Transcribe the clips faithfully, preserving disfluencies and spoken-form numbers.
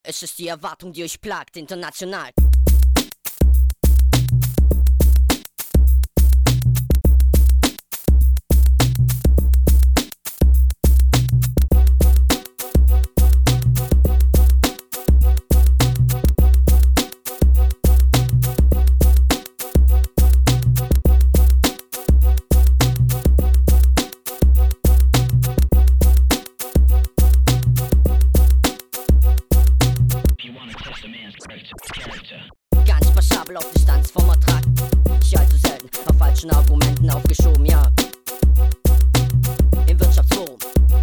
Es ist die Erwartung, die euch plagt, international. Ganz passabel auf Distanz vom Ertrag. Ich halte selten auf falschen Argumenten aufgeschoben, ja. Im Wirtschaftsforum.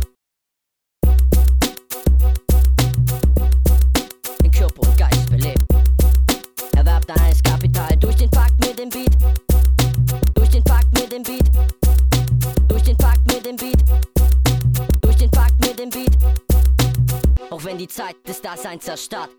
In Körper und Geist belebt. Erwerbt eines Kapital durch den Pakt mit dem Beat. Durch den Pakt mit dem Beat. Durch den Pakt mit dem Beat. Durch den Pakt mit dem Beat. Auch wenn die Zeit des Daseins erstarrt.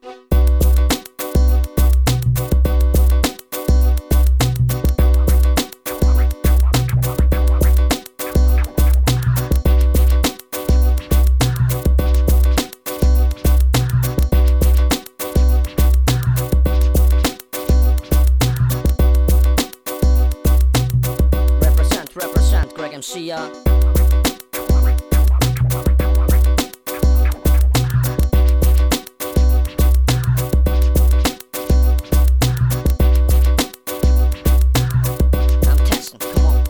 M C, ja. Am Testen, come on.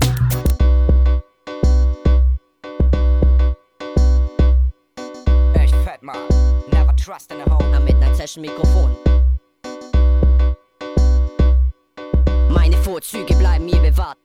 Echt fett, man. Never trust in a hoe. Am Midnight Session Mikrofon. Meine Vorzüge bleiben mir bewahrt.